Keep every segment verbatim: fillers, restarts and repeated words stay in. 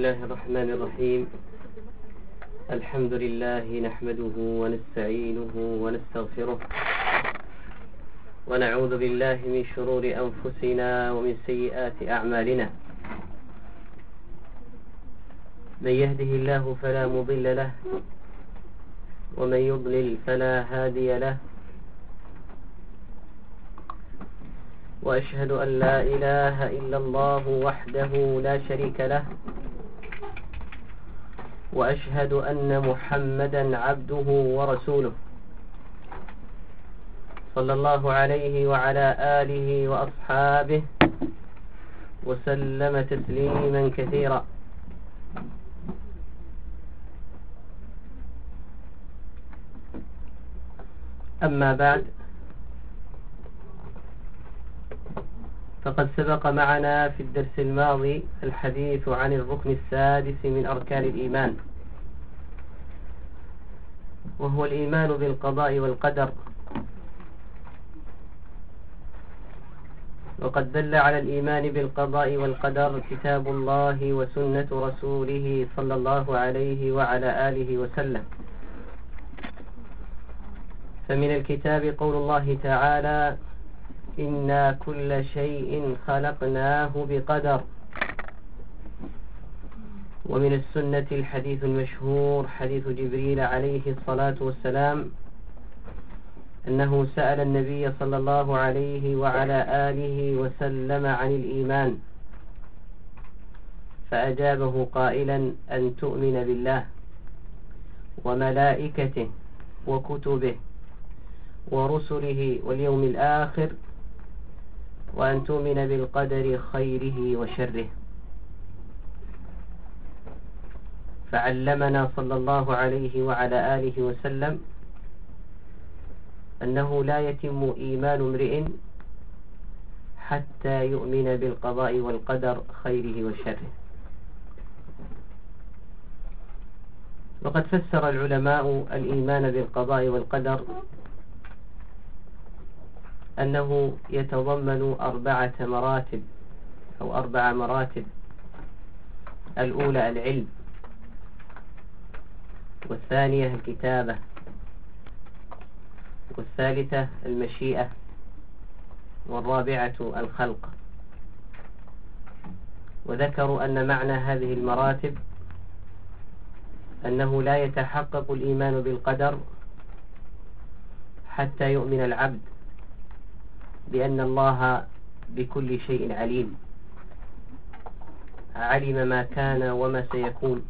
الله الرحمن الرحيم. الحمد لله نحمده ونستعينه ونستغفره ونعوذ بالله من شرور أنفسنا ومن سيئات أعمالنا. من يهده الله فلا مضل له ومن يضلل فلا هادي له، وأشهد أن لا إله إلا الله وحده لا شريك له، وأشهد أن محمدا عبده ورسوله صلى الله عليه وعلى آله وأصحابه وسلم تسليما كثيرا. أما بعد، فقد سبق معنا في الدرس الماضي الحديث عن الركن السادس من أركان الإيمان، وهو الإيمان بالقضاء والقدر. وقد دل على الإيمان بالقضاء والقدر كتاب الله وسنة رسوله صلى الله عليه وعلى آله وسلم. فمن الكتاب قول الله تعالى: إنا كل شيء خلقناه بقدر. ومن السنة الحديث المشهور حديث جبريل عليه الصلاة والسلام أنه سأل النبي صلى الله عليه وعلى آله وسلم عن الإيمان، فأجابه قائلا: أن تؤمن بالله وملائكته وكتبه ورسله واليوم الآخر، وأن تؤمن بالقدر خيره وشره. فعلمنا صلى الله عليه وعلى آله وسلم أنه لا يتم إيمان امرئ حتى يؤمن بالقضاء والقدر خيره وشره. وقد فسر العلماء الإيمان بالقضاء والقدر أنه يتضمن أربعة مراتب أو أربع مراتب. الأولى العلم، والثانية الكتابة، والثالثة المشيئة، والرابعة الخلق. وذكروا أن معنى هذه المراتب أنه لا يتحقق الإيمان بالقدر حتى يؤمن العبد بأن الله بكل شيء عليم، علم ما كان وما سيكون،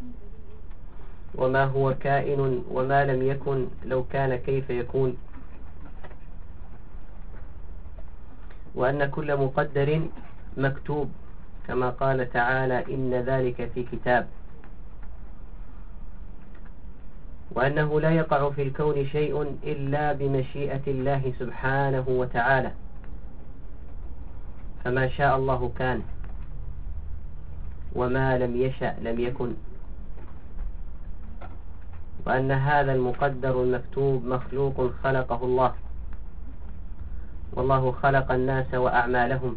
وما هو كائن وما لم يكن لو كان كيف يكون، وأن كل مقدر مكتوب كما قال تعالى: إن ذلك في كتاب. وأنه لا يقع في الكون شيء إلا بمشيئة الله سبحانه وتعالى، فما شاء الله كان، وما لم يشأ لم يكن. وأن هذا المقدر المكتوب مخلوق خلقه الله، والله خلق الناس وأعمالهم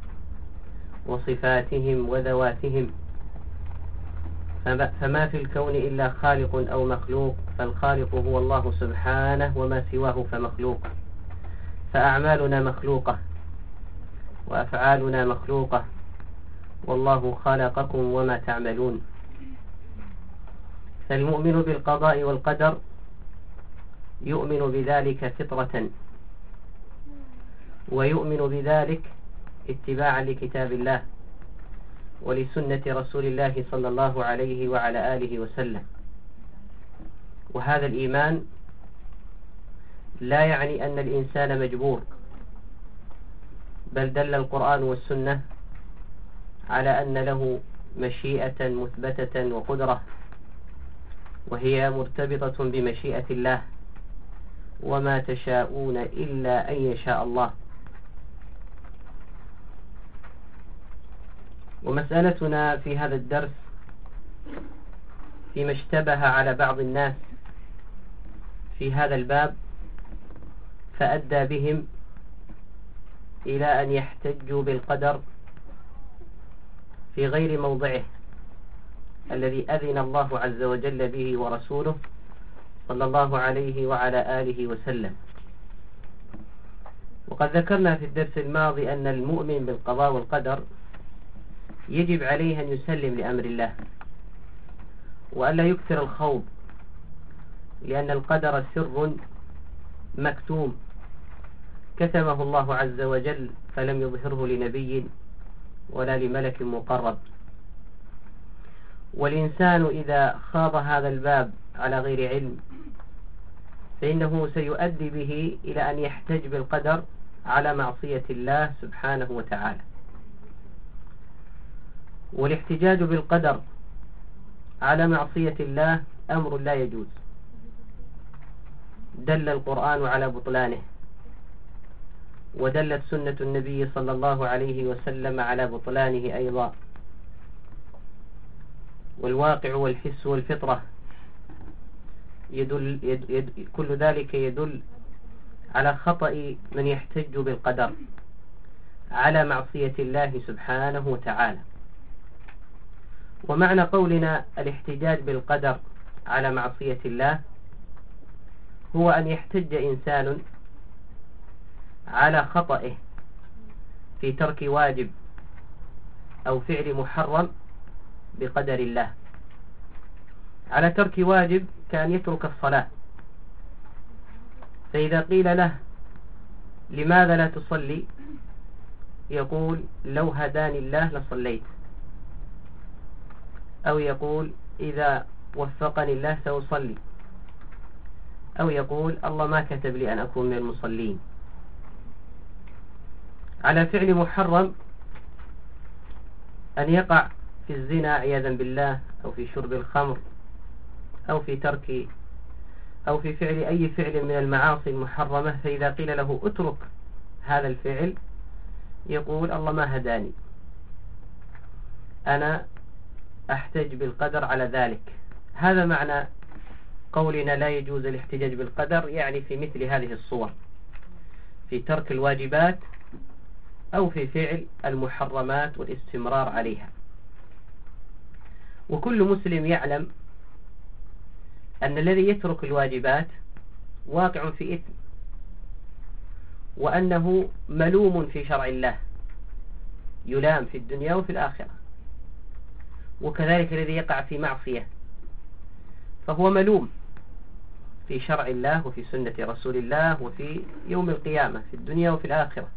وصفاتهم وذواتهم، فما في الكون إلا خالق أو مخلوق، فالخالق هو الله سبحانه، وما سواه فمخلوق. فأعمالنا مخلوقة وأفعالنا مخلوقة، والله خلقكم وما تعملون. فالمؤمن بالقضاء والقدر يؤمن بذلك فطرة، ويؤمن بذلك اتباعا لكتاب الله ولسنة رسول الله صلى الله عليه وعلى آله وسلم. وهذا الإيمان لا يعني أن الإنسان مجبور، بل دل القرآن والسنة على أن له مشيئة مثبتة وقدرة، وهي مرتبطة بمشيئة الله، وما تشاءون إلا أن يشاء الله. ومسألتنا في هذا الدرس فيما اشتبه على بعض الناس في هذا الباب، فأدى بهم إلى أن يحتجوا بالقدر في غير موضعه، الذي أذن الله عز وجل به ورسوله صلى الله عليه وعلى آله وسلم. وقد ذكرنا في الدرس الماضي أن المؤمن بالقضاء والقدر يجب عليه أن يسلم لأمر الله وألا يكثر الخوض، لأن القدر سر مكتوم كتمه الله عز وجل فلم يظهره لنبي ولا لملك مقرب. والإنسان إذا خاض هذا الباب على غير علم فإنه سيؤدي به إلى أن يحتج بالقدر على معصية الله سبحانه وتعالى. والاحتجاج بالقدر على معصية الله أمر لا يجوز، دل القرآن على بطلانه، ودلت سنة النبي صلى الله عليه وسلم على بطلانه أيضا. والواقع والحس والفطرة يدل يد يد كل ذلك يدل على خطأ من يحتج بالقدر على معصية الله سبحانه وتعالى. ومعنى قولنا الاحتجاج بالقدر على معصية الله هو أن يحتج إنسان على خطئه في ترك واجب أو فعل محرم بقدر الله. على ترك واجب كان يترك الصلاة، فإذا قيل له لماذا لا تصلي يقول لو هداني الله لصليت، أو يقول إذا وفقني الله سأصلي، أو يقول الله ما كتب لي أن أكون من المصلين. على فعل محرم أن يقع في الزنا عياذا بالله، أو في شرب الخمر، أو في ترك أو في فعل أي فعل من المعاصي المحرمة، فإذا قيل له اترك هذا الفعل يقول الله ما هداني، أنا أحتج بالقدر على ذلك. هذا معنى قولنا لا يجوز الاحتجاج بالقدر، يعني في مثل هذه الصور، في ترك الواجبات أو في فعل المحرمات والاستمرار عليها. وكل مسلم يعلم أن الذي يترك الواجبات واقع في إثم، وأنه ملوم في شرع الله، يلام في الدنيا وفي الآخرة. وكذلك الذي يقع في معصية فهو ملوم في شرع الله وفي سنة رسول الله وفي يوم القيامة في الدنيا وفي الآخرة.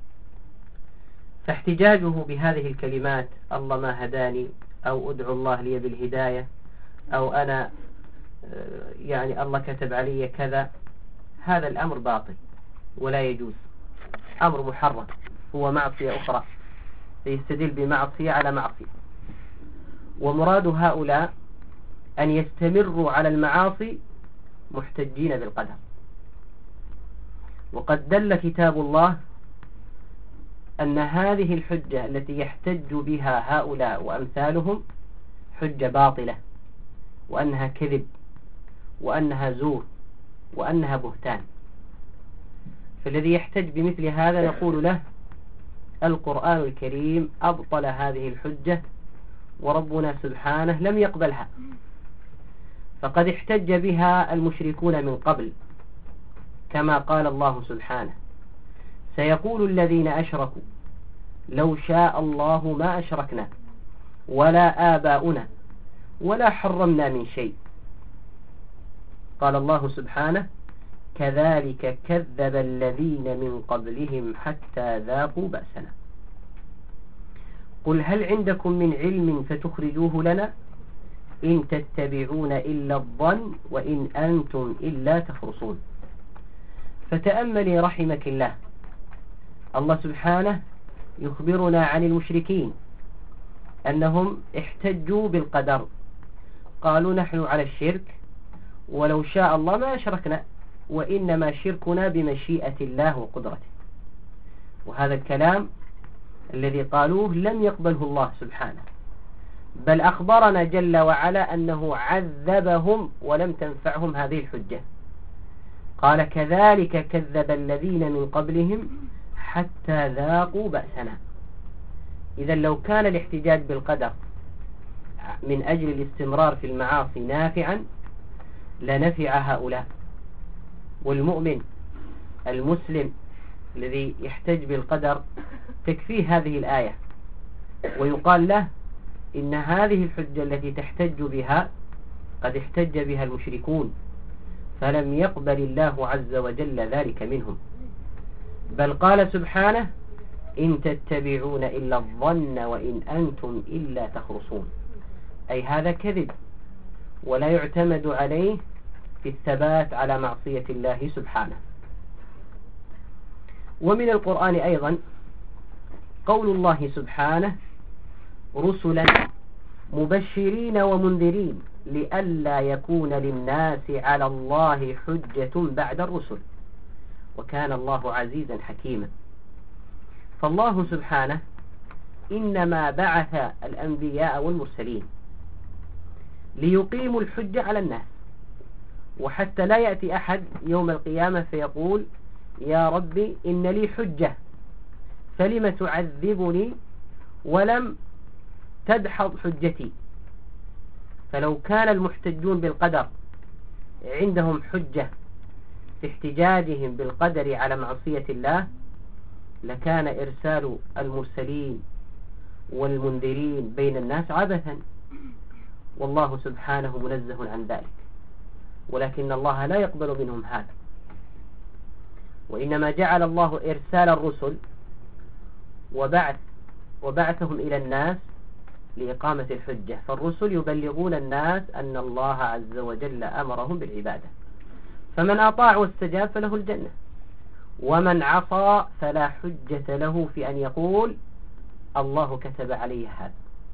فاحتجاجه بهذه الكلمات الله ما هداني، أو أدعو الله لي بالهداية، أو أنا يعني الله كتب علي كذا، هذا الأمر باطل ولا يجوز، أمر محرم، هو معصية أخرى، يستدل بمعصية على معصية. ومراد هؤلاء أن يستمروا على المعاصي محتجين بالقدر. وقد دل كتاب الله أن هذه الحجة التي يحتج بها هؤلاء وأمثالهم حجة باطلة، وأنها كذب، وأنها زور، وأنها بهتان. فالذي يحتج بمثل هذا نقول له القرآن الكريم أبطل هذه الحجة، وربنا سبحانه لم يقبلها، فقد احتج بها المشركون من قبل، كما قال الله سبحانه سيقول الذين أشركوا لو شاء الله ما أشركنا ولا آباؤنا ولا حرمنا من شيء. قال الله سبحانه كذلك كذب الذين من قبلهم حتى ذاقوا بأسنا قل هل عندكم من علم فتخرجوه لنا إن تتبعون إلا الظن وإن أنتم إلا تخرصون. فتأملي رحمك الله، الله سبحانه يخبرنا عن المشركين أنهم احتجوا بالقدر، قالوا نحن على الشرك ولو شاء الله ما أشركنا، وإنما شركنا بمشيئة الله وقدرته. وهذا الكلام الذي قالوه لم يقبله الله سبحانه، بل أخبرنا جل وعلا أنه عذبهم ولم تنفعهم هذه الحجة. قال كذلك كذب الذين من قبلهم حتى ذاقوا بأسنا. إذا لو كان الاحتجاج بالقدر من أجل الاستمرار في المعاصي نافعا لنفع هؤلاء. والمؤمن المسلم الذي يحتج بالقدر تكفيه هذه الآية، ويقال له إن هذه الحجة التي تحتج بها قد احتج بها المشركون فلم يقبل الله عز وجل ذلك منهم، بل قال سبحانه إن تتبعون إلا الظن وإن أنتم إلا تخرصون، أي هذا كذب ولا يعتمد عليه في الثبات على معصية الله سبحانه. ومن القرآن أيضا قول الله سبحانه رسلا مبشرين ومنذرين لئلا يكون للناس على الله حجة بعد الرسل وكان الله عزيزا حكيما. فالله سبحانه إنما بعث الأنبياء والمرسلين ليقيموا الحجة على الناس، وحتى لا يأتي أحد يوم القيامة فيقول يا ربي إن لي حجة فلم تعذبني ولم تدحض حجتي. فلو كان المحتجون بالقدر عندهم حجة في احتجاجهم بالقدر على معصية الله لكان إرسال المرسلين والمنذرين بين الناس عبثا، والله سبحانه منزه عن ذلك، ولكن الله لا يقبل منهم هذا، وإنما جعل الله إرسال الرسل وبعث وبعثهم إلى الناس لإقامة الحجة. فالرسل يبلغون الناس أن الله عز وجل أمرهم بالعبادة، فمن أطاع واستجاب فله الجنة، ومن عصى فلا حجة له في أن يقول الله كتب عليه هذا.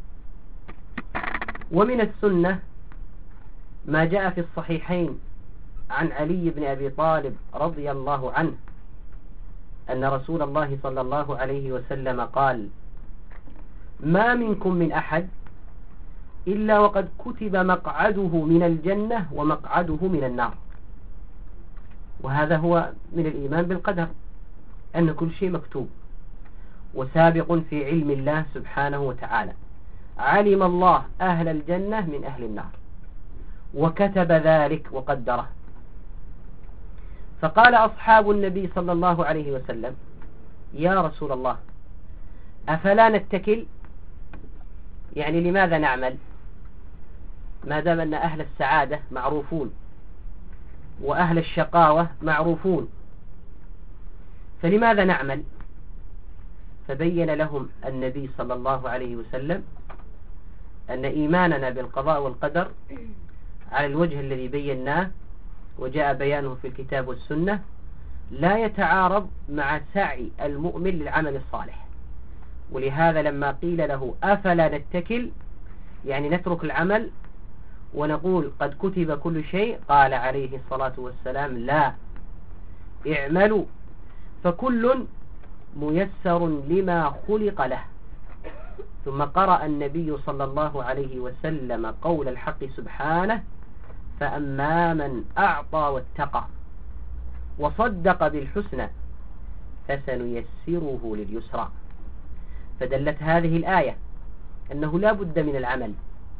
ومن السنة ما جاء في الصحيحين عن علي بن أبي طالب رضي الله عنه أن رسول الله صلى الله عليه وسلم قال ما منكم من أحد إلا وقد كتب مقعده من الجنة ومقعده من النار. وهذا هو من الإيمان بالقدر، أن كل شيء مكتوب وسابق في علم الله سبحانه وتعالى. علم الله أهل الجنة من أهل النار وكتب ذلك وقدره. فقال أصحاب النبي صلى الله عليه وسلم يا رسول الله أفلا نتكل، يعني لماذا نعمل ما دام أن أهل السعادة معروفون وأهل الشقاوة معروفون، فلماذا نعمل؟ فبين لهم النبي صلى الله عليه وسلم أن إيماننا بالقضاء والقدر على الوجه الذي بيناه وجاء بيانه في الكتاب والسنة لا يتعارض مع سعي المؤمن للعمل الصالح. ولهذا لما قيل له أفلا نتكل يعني نترك العمل ونقول قد كتب كل شيء، قال عليه الصلاة والسلام لا، اعملوا فكل ميسر لما خلق له. ثم قرأ النبي صلى الله عليه وسلم قول الحق سبحانه فأما من أعطى واتقى وصدق بالحسنى فسنيسره لليسرى. فدلت هذه الآية أنه لا بد من العمل.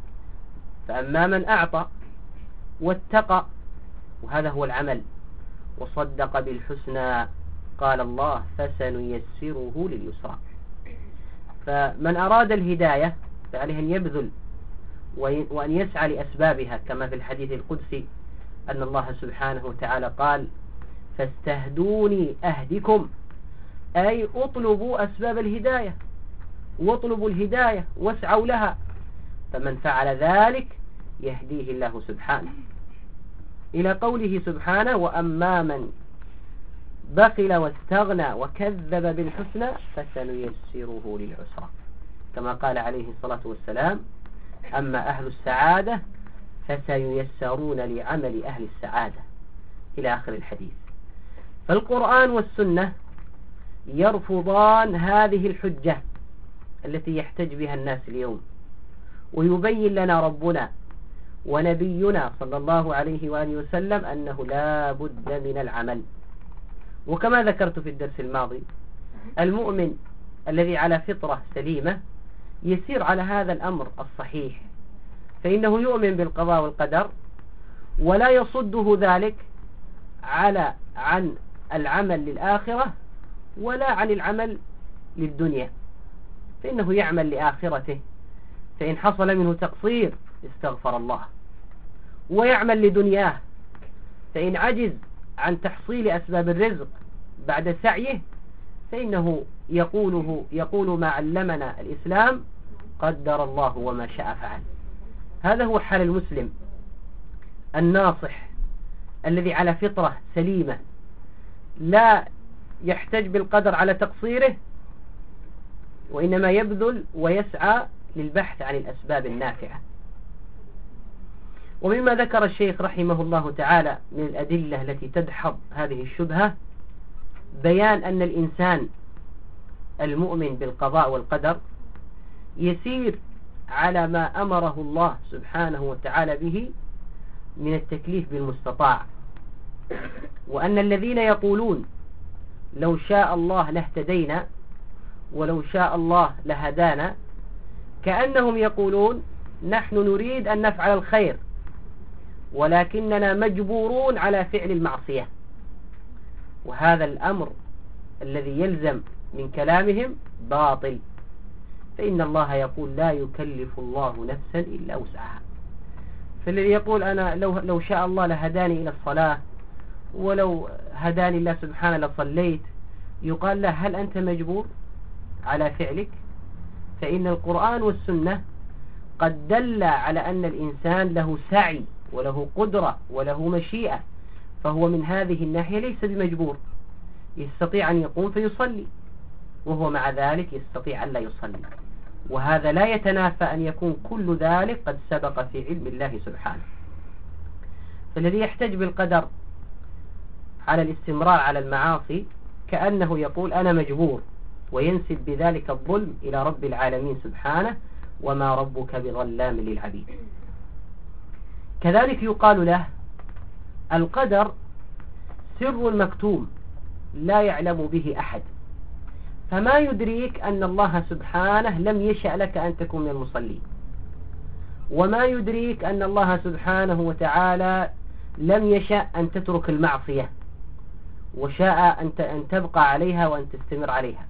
فأما من أعطى واتقى وهذا هو العمل وصدق بالحسنى قال الله فسنيسره لليسرى. فمن أراد الهداية فعليه أن يبذل وأن يسعى لأسبابها، كما في الحديث القدسي أن الله سبحانه وتعالى قال فاستهدوني أهدكم، أي اطلبوا أسباب الهداية واطلبوا الهداية واسعوا لها، فمن فعل ذلك يهديه الله سبحانه، إلى قوله سبحانه وأما من بخل واستغنى وكذب بالحسنى فسنيسره للعسرى، كما قال عليه الصلاة والسلام أما أهل السعادة فسييسرون لعمل أهل السعادة إلى آخر الحديث. فالقرآن والسنة يرفضان هذه الحجة التي يحتج بها الناس اليوم، ويبين لنا ربنا ونبينا صلى الله عليه وآله وسلم أنه لا بد من العمل. وكما ذكرت في الدرس الماضي المؤمن الذي على فطرة سليمة يسير على هذا الأمر الصحيح فإنه يؤمن بالقضاء والقدر، ولا يصده ذلك على عن العمل للآخرة ولا عن العمل للدنيا، فإنه يعمل لآخرته، فإن حصل منه تقصير استغفر الله، ويعمل لدنياه، فإن عجز عن تحصيل أسباب الرزق بعد سعيه فإنه يقوله يقول ما علمنا الإسلام قدر الله وما شاء فعل. هذا هو حال المسلم الناصح الذي على فطرة سليمة، لا يحتج بالقدر على تقصيره، وإنما يبذل ويسعى للبحث عن الأسباب النافعة. ومما ذكر الشيخ رحمه الله تعالى من الأدلة التي تدحض هذه الشبهة بيان أن الإنسان المؤمن بالقضاء والقدر يسير على ما أمره الله سبحانه وتعالى به من التكليف بالمستطاع، وأن الذين يقولون لو شاء الله لاهتدينا ولو شاء الله لهدانا كأنهم يقولون نحن نريد أن نفعل الخير ولكننا مجبورون على فعل المعصية، وهذا الأمر الذي يلزم من كلامهم باطل، فإن الله يقول لا يكلف الله نفسا إلا وسعها. فالذي يقول أنا لو, لو شاء الله لهداني إلى الصلاة ولو هداني الله سبحانه لصليت، يقال له هل أنت مجبور على فعلك؟ فإن القرآن والسنة قد دل على أن الإنسان له سعي وله قدرة وله مشيئة، فهو من هذه الناحية ليس بمجبور، يستطيع أن يقوم فيصلي، وهو مع ذلك يستطيع أن لا يصلي، وهذا لا يتنافى أن يكون كل ذلك قد سبق في علم الله سبحانه. فالذي يحتج بالقدر على الاستمرار على المعاصي كأنه يقول أنا مجبور، وينسب بذلك الظلم إلى رب العالمين سبحانه وما ربك بظلام للعبيد. كذلك يقال له القدر سر مكتوم لا يعلم به أحد، فما يدريك أن الله سبحانه لم يشأ لك أن تكون من المصلين، وما يدريك أن الله سبحانه وتعالى لم يشأ أن تترك المعصية وشاء أن تبقى عليها وأن تستمر عليها.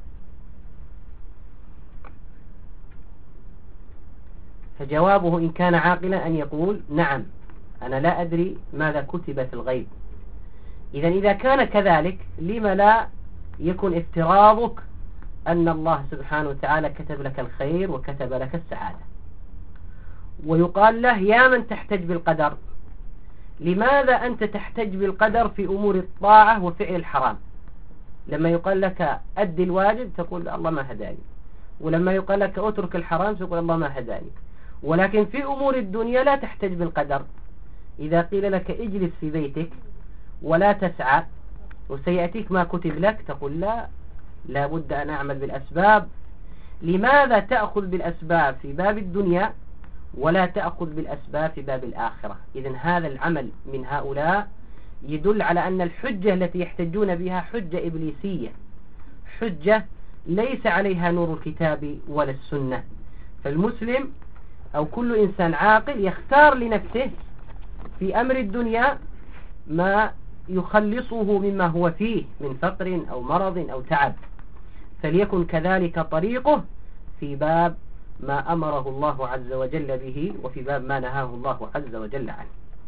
فجوابه إن كان عاقلا أن يقول نعم أنا لا أدري ماذا كتب في الغيب. إذن إذا كان كذلك لما لا يكون افتراضك أن الله سبحانه وتعالى كتب لك الخير وكتب لك السعادة؟ ويقال له يا من تحتج بالقدر، لماذا أنت تحتج بالقدر في أمور الطاعة وفعل الحرام؟ لما يقال لك أدي الواجب تقول الله ما هداني، ولما يقال لك أترك الحرام تقول الله ما هداني، ولكن في أمور الدنيا لا تحتج بالقدر. إذا قيل لك اجلس في بيتك ولا تسعى وسيأتيك ما كتب لك تقول لا، لا بد أن أعمل بالأسباب. لماذا تأخذ بالأسباب في باب الدنيا ولا تأخذ بالأسباب في باب الآخرة؟ إذن هذا العمل من هؤلاء يدل على أن الحجة التي يحتجون بها حجة إبليسية، حجة ليس عليها نور الكتاب ولا السنة. فالمسلم أو كل إنسان عاقل يختار لنفسه في أمر الدنيا ما يخلصه مما هو فيه من فقر أو مرض أو تعب، فليكن كذلك طريقه في باب ما أمره الله عز وجل به وفي باب ما نهاه الله عز وجل عنه.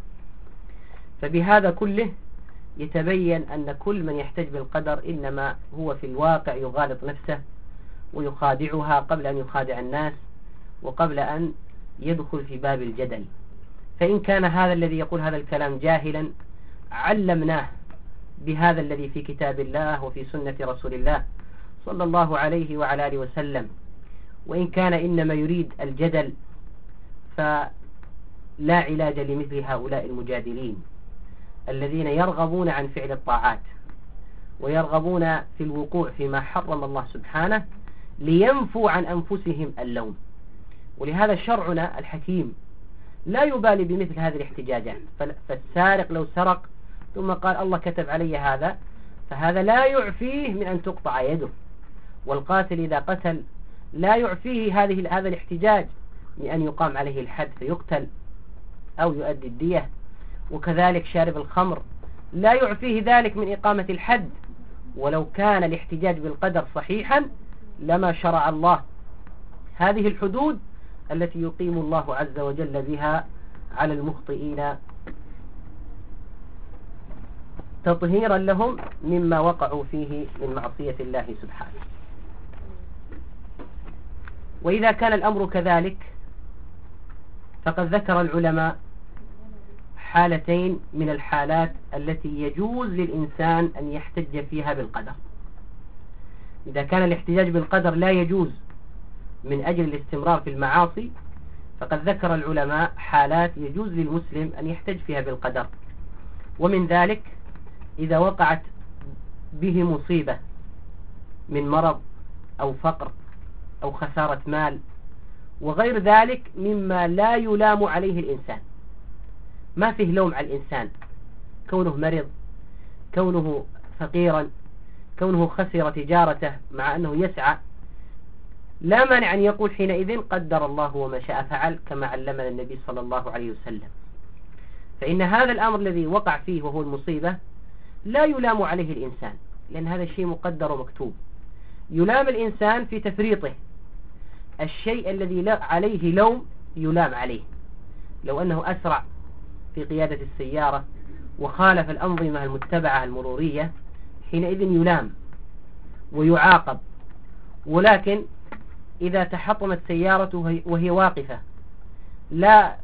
فبهذا كله يتبين أن كل من يحتج بالقدر إنما هو في الواقع يغالط نفسه ويخادعها قبل أن يخادع الناس وقبل أن يدخل في باب الجدل. فإن كان هذا الذي يقول هذا الكلام جاهلا علمناه بهذا الذي في كتاب الله وفي سنة رسول الله صلى الله عليه وعلى آله وسلم، وإن كان إنما يريد الجدل فلا علاج لمثل هؤلاء المجادلين الذين يرغبون عن فعل الطاعات ويرغبون في الوقوع فيما حرم الله سبحانه لينفوا عن أنفسهم اللوم. ولهذا شرعنا الحكيم لا يبالي بمثل هذه الاحتجاجات. فالسارق لو سرق ثم قال الله كتب علي هذا فهذا لا يعفيه من أن تقطع يده، والقاتل إذا قتل لا يعفيه هذه هذا الاحتجاج بأن يقام عليه الحد فيقتل أو يؤدي الدية. وكذلك شارب الخمر لا يعفيه ذلك من إقامة الحد، ولو كان الاحتجاج بالقدر صحيحا لما شرع الله هذه الحدود التي يقيم الله عز وجل بها على المخطئين تطهيرا لهم مما وقعوا فيه من معصية الله سبحانه. وإذا كان الأمر كذلك فقد ذكر العلماء حالتين من الحالات التي يجوز للإنسان أن يحتج فيها بالقدر. إذا كان الاحتجاج بالقدر لا يجوز من أجل الاستمرار في المعاصي، فقد ذكر العلماء حالات يجوز للمسلم أن يحتج فيها بالقدر. ومن ذلك إذا وقعت به مصيبة من مرض أو فقر أو خسارة مال وغير ذلك مما لا يلام عليه الإنسان، ما فيه لوم على الإنسان، كونه مرض، كونه فقيرا، كونه خسر تجارته مع أنه يسعى، لا مانع أن يقول حينئذ قدر الله وما شاء فعل كما علمنا النبي صلى الله عليه وسلم. فإن هذا الأمر الذي وقع فيه وهو المصيبة لا يلام عليه الإنسان، لأن هذا الشيء مقدر ومكتوب. يلام الإنسان في تفريطه، الشيء الذي عليه لوم يلام عليه. لو أنه أسرع في قيادة السيارة وخالف الأنظمة المتبعة المرورية حينئذ يلام ويعاقب. ولكن إذا تحطمت سيارته وهي واقفة لا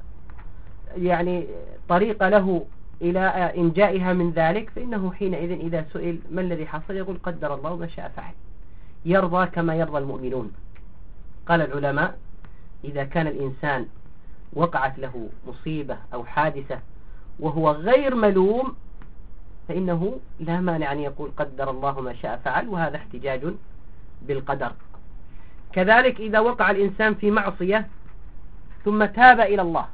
يعني طريق له إلى إنجائها من ذلك، فإنه حينئذ إذا سئل ما الذي حصل يقول قدر الله ما شاء فعل، يرضى كما يرضى المؤمنون. قال العلماء إذا كان الإنسان وقعت له مصيبة أو حادثة وهو غير ملوم فإنه لا مانع أن يقول قدر الله ما شاء فعل، وهذا احتجاج بالقدر. كذلك إذا وقع الإنسان في معصية ثم تاب إلى الله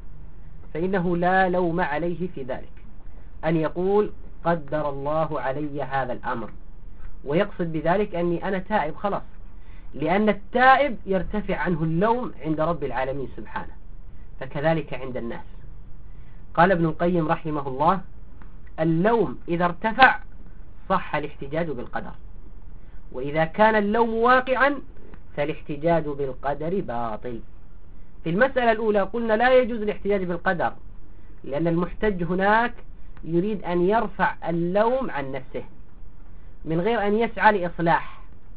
فإنه لا لوم عليه في ذلك، أن يقول قدر الله علي هذا الأمر، ويقصد بذلك أني أنا تائب خلاص، لأن التائب يرتفع عنه اللوم عند رب العالمين سبحانه، فكذلك عند الناس. قال ابن القيم رحمه الله اللوم إذا ارتفع صح الاحتجاج بالقدر، وإذا كان اللوم واقعا فالاحتجاج بالقدر باطل. في المسألة الأولى قلنا لا يجوز الاحتجاج بالقدر، لأن المحتج هناك يريد أن يرفع اللوم عن نفسه من غير أن يسعى لإصلاح.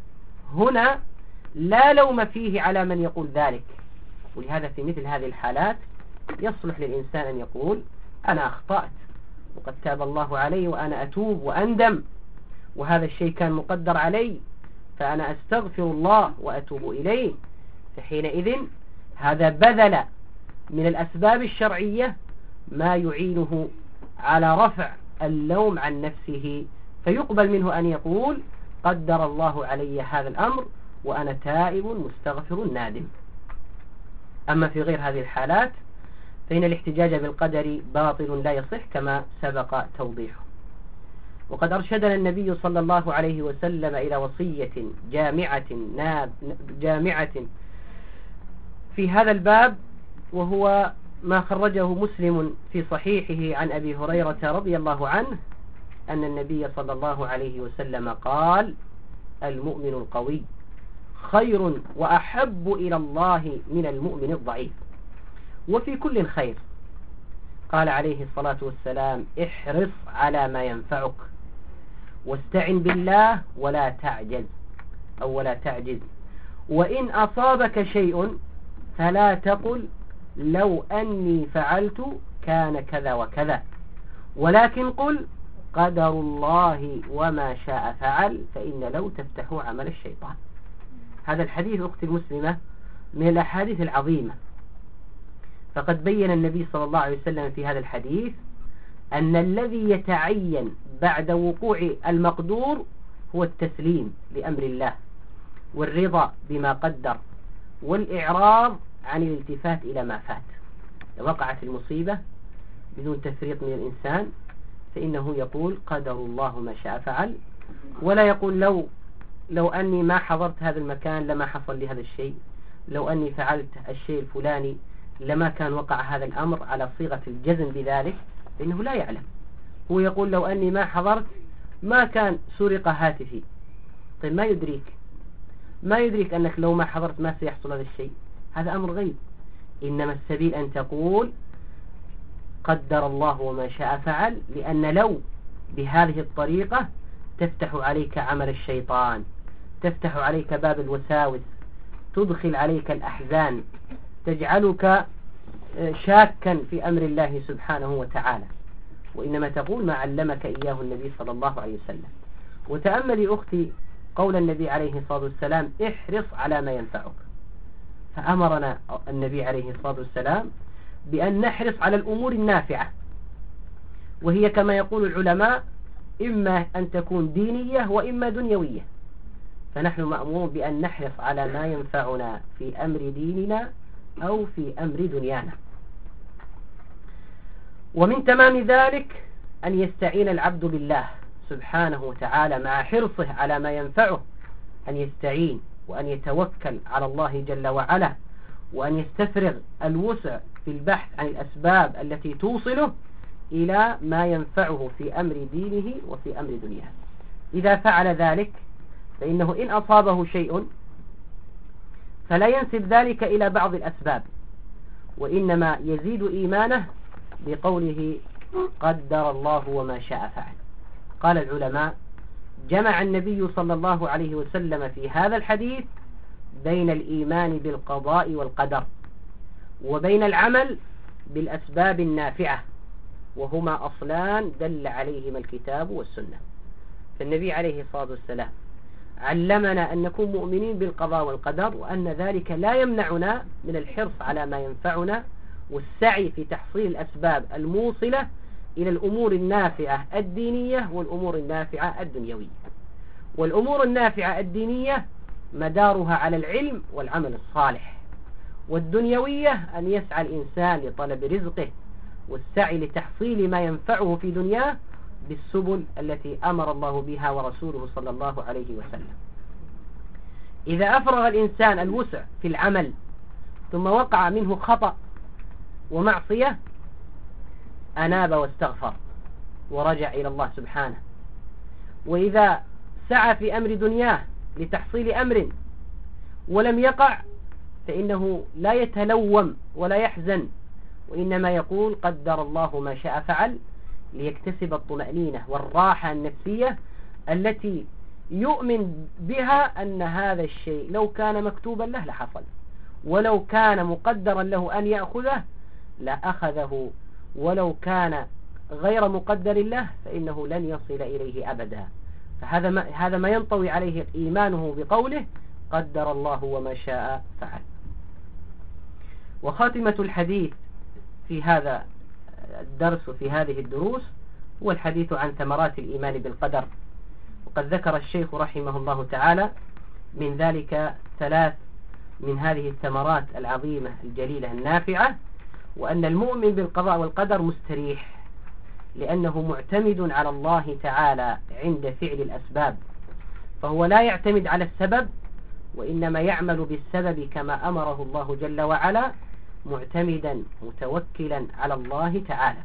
هنا لا لوم فيه على من يقول ذلك، ولهذا في مثل هذه الحالات يصلح للإنسان أن يقول أنا أخطأت وقد تاب الله علي وأنا أتوب وأندم، وهذا الشيء كان مقدر علي فأنا أستغفر الله وأتوب إليه. فحينئذ هذا بذل من الأسباب الشرعية ما يعينه على رفع اللوم عن نفسه، فيقبل منه أن يقول قدر الله علي هذا الأمر وأنا تائب مستغفر نادم. أما في غير هذه الحالات فإن الاحتجاج بالقدر باطل لا يصح كما سبق توضيحه. وقد أرشدنا النبي صلى الله عليه وسلم إلى وصية جامعة ناب جامعة في هذا الباب، وهو ما خرجه مسلم في صحيحه عن أبي هريرة رضي الله عنه أن النبي صلى الله عليه وسلم قال المؤمن القوي خير وأحب إلى الله من المؤمن الضعيف، وفي كل خير. قال عليه الصلاة والسلام احرص على ما ينفعك واستعن بالله ولا تعجز أو ولا تعجز، وإن أصابك شيء فلا تقل لو أني فعلت كان كذا وكذا، ولكن قل قدر الله وما شاء فعل، فإن لو تفتح عمل الشيطان. هذا الحديث أختي المسلمة من الأحاديث العظيمة، فقد بين النبي صلى الله عليه وسلم في هذا الحديث أن الذي يتعين بعد وقوع المقدور هو التسليم لأمر الله والرضا بما قدر والإعراض عن الالتفات إلى ما فات. لو وقعت المصيبة بدون تفريط من الإنسان فإنه يقول قدر الله ما شاء فعل، ولا يقول لو لو أني ما حضرت هذا المكان لما حصل لي هذا الشيء، لو أني فعلت الشيء الفلاني لما كان وقع هذا الأمر على صيغة الجزم بذلك، لأنه لا يعلم. هو يقول لو أني ما حضرت ما كان سرق هاتفي. طيب ما يدريك ما يدريك أنك لو ما حضرت ما سيحصل هذا الشيء، هذا أمر غيب. إنما السبيل أن تقول قدر الله وما شاء فعل، لأن لو بهذه الطريقة تفتح عليك عمل الشيطان، تفتح عليك باب الوساوس، تدخل عليك الأحزان، تجعلك شاكا في أمر الله سبحانه وتعالى. وإنما تقول ما علمك إياه النبي صلى الله عليه وسلم. وتأملي أختي قول النبي عليه الصلاة والسلام احرص على ما ينفعك. فأمرنا النبي عليه الصلاة والسلام بأن نحرص على الأمور النافعة، وهي كما يقول العلماء إما أن تكون دينية وإما دنيوية. فنحن مأمور بأن نحرص على ما ينفعنا في أمر ديننا أو في أمر دنيانا. ومن تمام ذلك أن يستعين العبد بالله سبحانه وتعالى مع حرصه على ما ينفعه، أن يستعين وأن يتوكل على الله جل وعلا، وأن يستفرغ الوسع في البحث عن الأسباب التي توصله إلى ما ينفعه في أمر دينه وفي أمر دنياه. إذا فعل ذلك فإنه إن أصابه شيء فلا ينسب ذلك إلى بعض الأسباب، وإنما يزيد إيمانه بقوله قدر الله وما شاء فعل. قال العلماء جمع النبي صلى الله عليه وسلم في هذا الحديث بين الإيمان بالقضاء والقدر وبين العمل بالأسباب النافعة، وهما أصلان دل عليهما الكتاب والسنة. فالنبي عليه الصلاة والسلام علمنا أن نكون مؤمنين بالقضاء والقدر، وأن ذلك لا يمنعنا من الحرص على ما ينفعنا والسعي في تحصيل الأسباب الموصلة إلى الأمور النافعة الدينية والأمور النافعة الدنيوية. والأمور النافعة الدينية مدارها على العلم والعمل الصالح، والدنيوية أن يسعى الإنسان لطلب رزقه والسعي لتحصيل ما ينفعه في دنياه بالسبل التي أمر الله بها ورسوله صلى الله عليه وسلم. إذا أفرغ الإنسان الوسع في العمل ثم وقع منه خطأ ومعصية أناب واستغفر ورجع إلى الله سبحانه. وإذا سعى في أمر دنياه لتحصيل أمر ولم يقع فإنه لا يتلوم ولا يحزن، وإنما يقول قدر الله ما شاء فعل، ليكتسب الطمأنينة والراحة النفسية التي يؤمن بها أن هذا الشيء لو كان مكتوبا له لحصل، ولو كان مقدرا له أن يأخذه لأخذه، ولو كان غير مقدر له فإنه لن يصل إليه أبدا. فهذا ما, هذا ما ينطوي عليه إيمانه بقوله قدر الله وما شاء فعل. وخاتمة الحديث في هذا الدرس وفي هذه الدروس هو الحديث عن ثمرات الإيمان بالقدر. وقد ذكر الشيخ رحمه الله تعالى من ذلك ثلاث من هذه الثمرات العظيمة الجليلة النافعة، وأن المؤمن بالقضاء والقدر مستريح لأنه معتمد على الله تعالى عند فعل الأسباب، فهو لا يعتمد على السبب وإنما يعمل بالسبب كما أمره الله جل وعلا، معتمدا متوكلا على الله تعالى.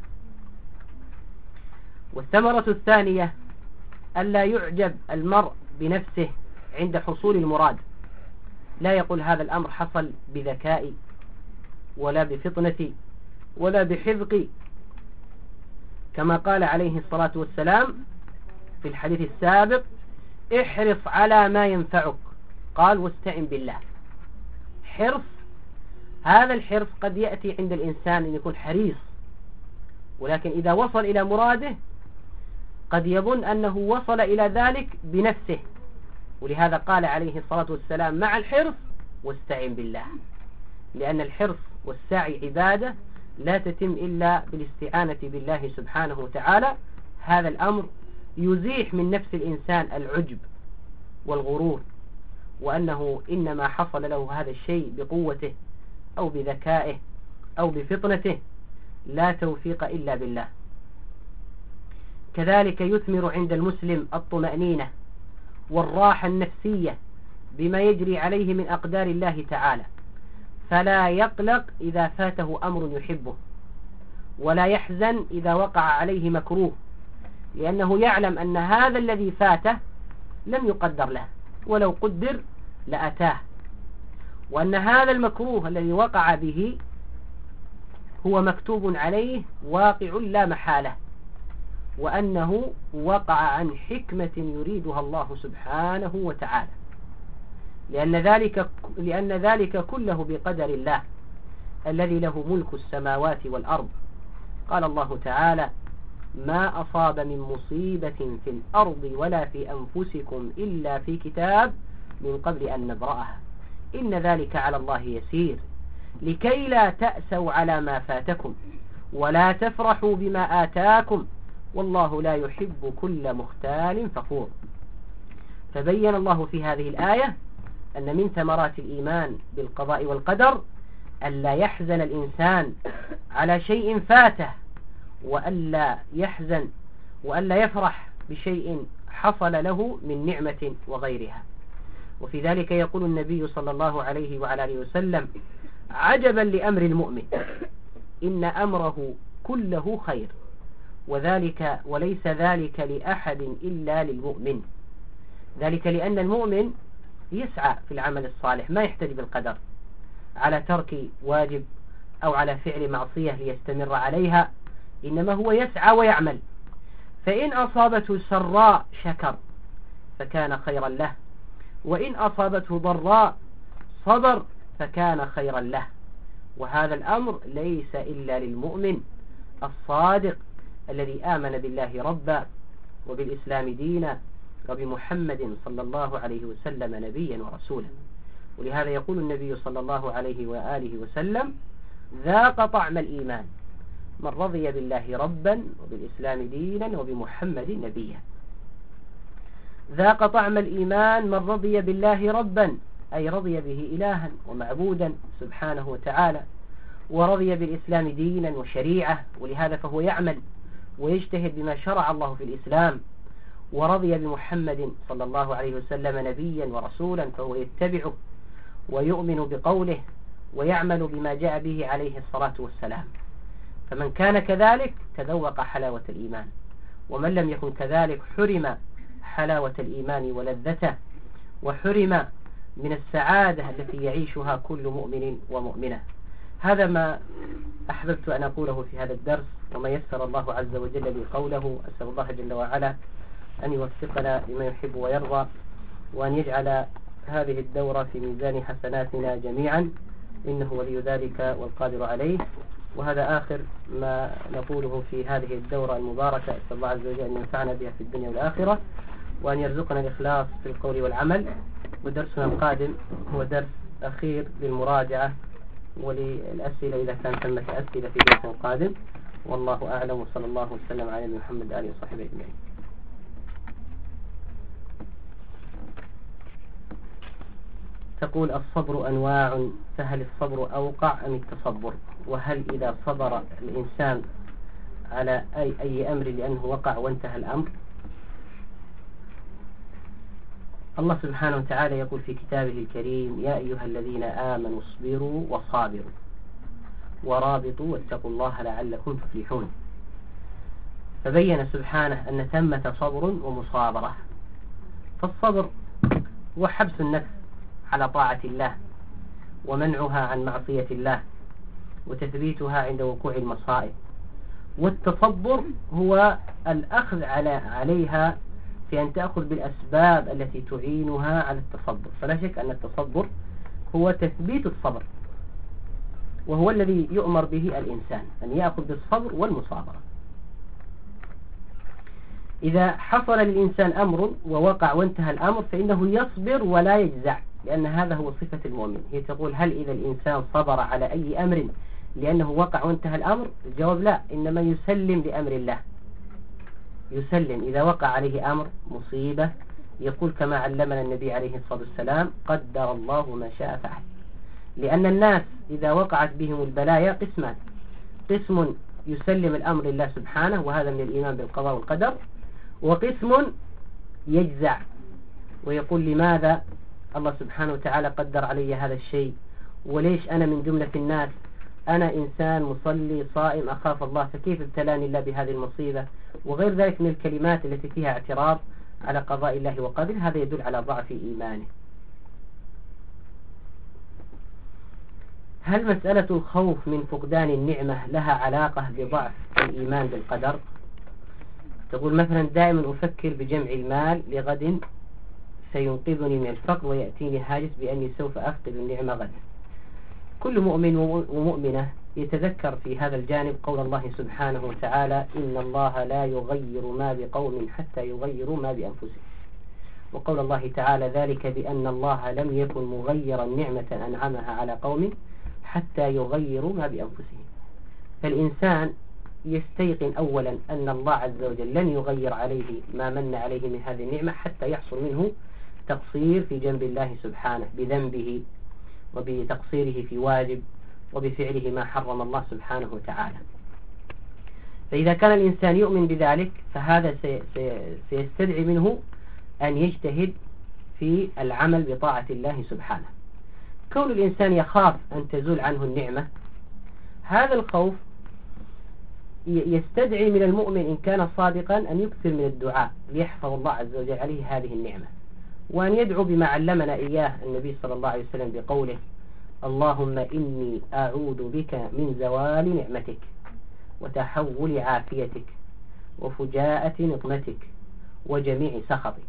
والثمرة الثانية ألا يعجب المرء بنفسه عند حصول المراد، لا يقول هذا الأمر حصل بذكائي ولا بفطنتي ولا بحذقي، كما قال عليه الصلاة والسلام في الحديث السابق احرص على ما ينفعك، قال واستعن بالله. حرص، هذا الحرص قد يأتي عند الإنسان أن يكون حريص، ولكن إذا وصل إلى مراده قد يظن أنه وصل إلى ذلك بنفسه، ولهذا قال عليه الصلاة والسلام مع الحرص واستعن بالله، لأن الحرص والسعي عبادة لا تتم إلا بالاستعانة بالله سبحانه وتعالى. هذا الأمر يزيح من نفس الإنسان العجب والغرور، وأنه إنما حصل له هذا الشيء بقوته أو بذكائه أو بفطنته، لا توفيق إلا بالله. كذلك يثمر عند المسلم الطمأنينة والراحة النفسية بما يجري عليه من أقدار الله تعالى، فلا يقلق إذا فاته أمر يحبه، ولا يحزن إذا وقع عليه مكروه، لأنه يعلم أن هذا الذي فاته لم يقدر له، ولو قدر لأتاه، وأن هذا المكروه الذي وقع به هو مكتوب عليه واقع لا محالة، وأنه وقع عن حكمة يريدها الله سبحانه وتعالى، لأن ذلك, لأن ذلك كله بقدر الله الذي له ملك السماوات والأرض. قال الله تعالى: ما أصاب من مصيبة في الأرض ولا في أنفسكم إلا في كتاب من قبل أن نبرأها إن ذلك على الله يسير لكي لا تأسوا على ما فاتكم ولا تفرحوا بما آتاكم والله لا يحب كل مختال فخور. فبين الله في هذه الآية أن من ثمرات الإيمان بالقضاء والقدر ألا يحزن الإنسان على شيء فاته، وألا يحزن وألا يفرح بشيء حصل له من نعمة وغيرها. وفي ذلك يقول النبي صلى الله عليه وعلى آله وسلم: عجبا لأمر المؤمن إن أمره كله خير، وذلك وليس ذلك لأحد إلا للمؤمن. ذلك لأن المؤمن يسعى في العمل الصالح، ما يحتاج بالقدر على ترك واجب أو على فعل معصية ليستمر عليها، إنما هو يسعى ويعمل. فإن أصابته سراء شكر فكان خيرا له، وإن أصابته ضراء صبر فكان خيرا له. وهذا الأمر ليس إلا للمؤمن الصادق الذي آمن بالله ربا وبالإسلام دينا وبمحمد صلى الله عليه وسلم نبيا ورسولا. ولهذا يقول النبي صلى الله عليه وآله وسلم: ذاق طعم الإيمان من رضي بالله ربا وبالإسلام دينا وبمحمد نبيا. ذاق طعم الإيمان من رضي بالله ربا، أي رضي به إلها ومعبودا سبحانه وتعالى، ورضي بالإسلام دينا وشريعة، ولهذا فهو يعمل ويجتهد بما شرع الله في الإسلام، ورضي بمحمد صلى الله عليه وسلم نبيا ورسولا فهو يتبعه ويؤمن بقوله ويعمل بما جاء به عليه الصلاة والسلام. فمن كان كذلك تذوق حلاوة الإيمان، ومن لم يكن كذلك حرم حلاوة الإيمان ولذته، وحرم من السعادة التي يعيشها كل مؤمن ومؤمنة. هذا ما أحببت أن أقوله في هذا الدرس، وما يسر الله عز وجل لي قوله. أسأل الله جل وعلا أن يوفقنا لما يحب ويرضى، وأن يجعل هذه الدورة في ميزان حسناتنا جميعا، إنه ولي ذلك والقادر عليه. وهذا آخر ما نقوله في هذه الدورة المباركة. أسأل الله عز وجل أن ينفعنا بها في الدنيا والآخرة، وأن يرزقنا الإخلاص في القول والعمل. ودرسنا القادم هو درس أخير للمراجعة وللأسئلة إذا كان ثمة أسئلة في درس قادم. والله أعلم، وصلى الله وسلم على محمد آله وصحبه أجمعين. تقول: الصبر أنواع، فهل الصبر أوقع أم التصبر؟ وهل إذا صبر الإنسان على أي, أي أمر لأنه وقع وانتهى الأمر؟ الله سبحانه وتعالى يقول في كتابه الكريم: يا أيها الذين آمنوا اصبروا وصابروا ورابطوا واتقوا الله لعلكم تفلحون. فبين سبحانه أن ثمة صبر ومصابرة. فالصبر هو حبس النفس على طاعة الله ومنعها عن معصية الله وتثبيتها عند وقوع المصائب. والتصبر هو الأخذ على عليها في أن تأخذ بالأسباب التي تعينها على التصبر. فلا شك أن التصبر هو تثبيت الصبر، وهو الذي يؤمر به الإنسان أن يأخذ بالصبر والمصابرة. إذا حصل للإنسان أمر ووقع وانتهى الأمر فإنه يصبر ولا يجزع، لأن هذا هو صفة المؤمن. هي تقول: هل إذا الإنسان صبر على أي أمر لأنه وقع وانتهى الأمر؟ الجواب لا، إنما يسلم لأمر الله. يسلم إذا وقع عليه أمر مصيبة، يقول كما علمنا النبي عليه الصلاة والسلام: قدر الله ما شاء فعل. لأن الناس إذا وقعت بهم البلايا قسمان: قسم يسلم الأمر لله سبحانه، وهذا من الإيمان بالقضاء والقدر، وقسم يجزع ويقول: لماذا الله سبحانه وتعالى قدر علي هذا الشيء وليش أنا من جملة الناس؟ أنا إنسان مصلي صائم أخاف الله، فكيف ابتلاني الله بهذه المصيبة؟ وغير ذلك من الكلمات التي فيها اعتراض على قضاء الله وقدره، هذا يدل على ضعف إيمانه. هل مسألة الخوف من فقدان النعمة لها علاقة بضعف الإيمان بالقدر؟ تقول مثلا دائما أفكر بجمع المال لغد سينقذني من الفقر ويأتيني هاجس بأني سوف أفقد النعمة غدا. كل مؤمن ومؤمنة يتذكر في هذا الجانب قول الله سبحانه وتعالى: إن الله لا يغير ما بقوم حتى يغيروا ما بأنفسهم. وقول الله تعالى: ذلك بأن الله لم يكن مغيرا نعمة أنعمها على قوم حتى يغيروا ما بأنفسهم. فالإنسان يستيقن أولا أن الله عز وجل لن يغير عليه ما من عليه من هذه النعمة حتى يحصل منه تقصير في جنب الله سبحانه بذنبه وبتقصيره في واجب وبفعله ما حرم الله سبحانه وتعالى. فإذا كان الإنسان يؤمن بذلك فهذا سيستدعي منه أن يجتهد في العمل بطاعة الله سبحانه. كون الإنسان يخاف أن تزول عنه النعمة، هذا الخوف يستدعي من المؤمن إن كان صادقا أن يكثر من الدعاء ليحفظ الله عز وجل عليه هذه النعمة، وأن يدعو بما علمنا إياه النبي صلى الله عليه وسلم بقوله: اللهم إني أعوذ بك من زوال نعمتك وتحول عافيتك وفجاءة نقمتك وجميع سخطك.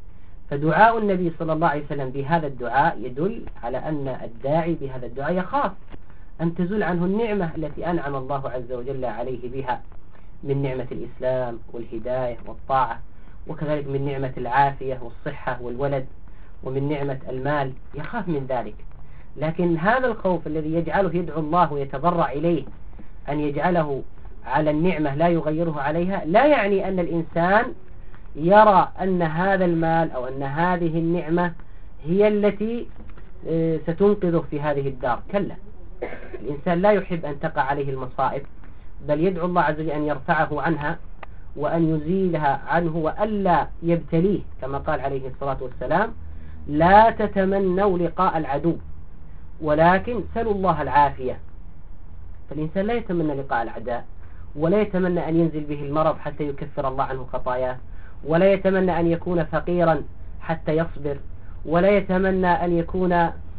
فدعاء النبي صلى الله عليه وسلم بهذا الدعاء يدل على أن الداعي بهذا الدعاء يخاف أن تزول عنه النعمة التي أنعم الله عز وجل عليه بها من نعمة الإسلام والهداية والطاعة، وكذلك من نعمة العافية والصحة والولد، ومن نعمة المال، يخاف من ذلك. لكن هذا الخوف الذي يجعله يدعو الله ويتضرع إليه أن يجعله على النعمة لا يغيره عليها، لا يعني أن الإنسان يرى أن هذا المال أو أن هذه النعمة هي التي ستنقذه في هذه الدار. كلا، الإنسان لا يحب أن تقع عليه المصائب، بل يدعو الله عز وجل أن يرفعه عنها وأن يزيلها عنه وألا يبتليه، كما قال عليه الصلاة والسلام: لا تتمنوا لقاء العدو ولكن سلوا الله العافية. فالإنسان لا يتمنى لقاء الأعداء، ولا يتمنى أن ينزل به المرض حتى يكفر الله عنه خطاياه، ولا يتمنى أن يكون فقيرا حتى يصبر، ولا يتمنى أن يكون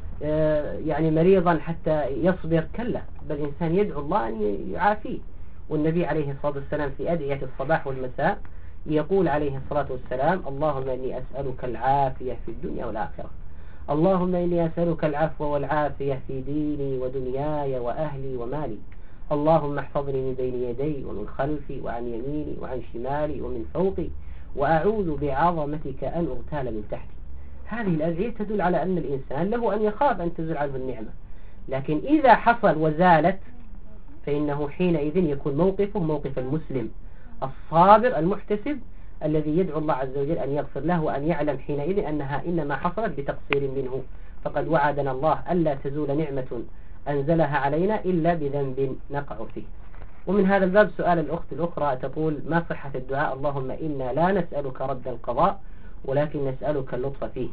يعني مريضا حتى يصبر. كلا، بل الإنسان يدعو الله أن يعافيه. والنبي عليه الصلاة والسلام في أدعية الصباح والمساء يقول عليه الصلاة والسلام: اللهم إني أسألك العافية في الدنيا والآخرة، اللهم إني أسألك العفو والعافية في ديني ودنياي وأهلي ومالي، اللهم احفظني من بين يدي ومن خلفي وعن يميني وعن شمالي ومن فوقي، وأعوذ بعظمتك أن أغتال من تحتي. هذه الأدعية تدل على أن الإنسان له أن يخاف أن تزول عنه النعمة، لكن إذا حصل وزالت فإنه حينئذ يكون موقفه موقف المسلم الصابر المحتسب الذي يدعو الله عز وجل أن يغفر له، وأن يعلم حينئذ أنها إنما حصلت بتقصير منه، فقد وعدنا الله ألا تزول نعمة أنزلها علينا إلا بذنب نقع فيه. ومن هذا الباب سؤال الأخت الأخرى تقول: ما صحة الدعاء اللهم إنا لا نسألك رد القضاء ولكن نسألك اللطف فيه؟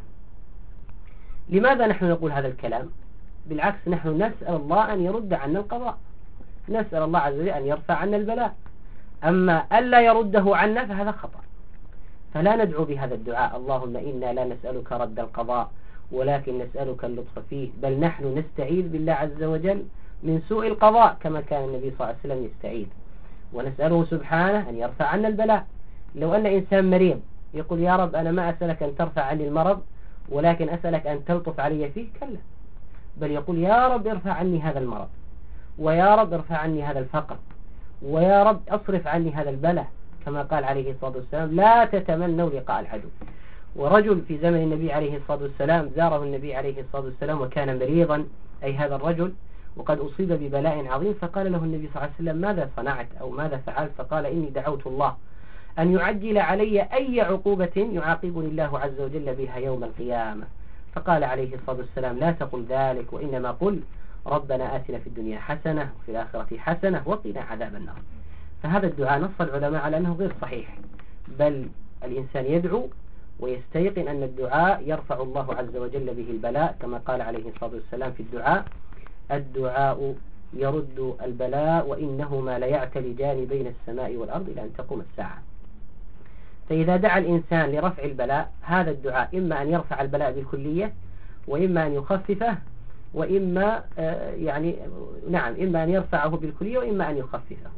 لماذا نحن نقول هذا الكلام؟ بالعكس، نحن نسأل الله أن يرد عنا القضاء، نسأل الله عز وجل أن يرفع عنا البلاء. أما ألا يرده عنا فهذا خطأ، فلا ندعو بهذا الدعاء اللهم إنا لا نسألك رد القضاء ولكن نسألك اللطف فيه، بل نحن نستعيذ بالله عز وجل من سوء القضاء كما كان النبي صلى الله عليه وسلم يستعيذ، ونسأله سبحانه أن يرفع عنا البلاء. لو أن إنسان مريض يقول: يا رب أنا ما أسألك أن ترفع عني المرض ولكن أسألك أن تلطف علي فيه، كلا، بل يقول: يا رب ارفع عني هذا المرض، ويا رب ارفع عني هذا الفقر، ويا رب أصرف عني هذا البلاء، كما قال عليه الصلاة والسلام: لا تتمنوا لقاء العدو. ورجل في زمن النبي عليه الصلاة والسلام زاره النبي عليه الصلاة والسلام وكان مريضا، أي هذا الرجل، وقد أصيب ببلاء عظيم، فقال له النبي صلى الله عليه وسلم: ماذا صنعت أو ماذا فعلت؟ فقال: إني دعوت الله أن يعجل علي أي عقوبة يعاقبني الله عز وجل بها يوم القيامة. فقال عليه الصلاة والسلام: لا تقل ذلك، وإنما قل ربنا آتنا في الدنيا حسنة وفي الآخرة حسنة وقنا عذاب النار. فهذا الدعاء نص العلماء على أنه غير صحيح، بل الإنسان يدعو ويستيقن أن الدعاء يرفع الله عز وجل به البلاء، كما قال عليه الصلاة والسلام في الدعاء: الدعاء يرد البلاء وإنهما ليعتلجان بين السماء والأرض إلى أن تقوم الساعة. فإذا دعا الإنسان لرفع البلاء هذا الدعاء إما أن يرفع البلاء بالكلية وإما أن يخففه وإما آه يعني نعم إما أن يرفعه بالكلية وإما أن يخففه.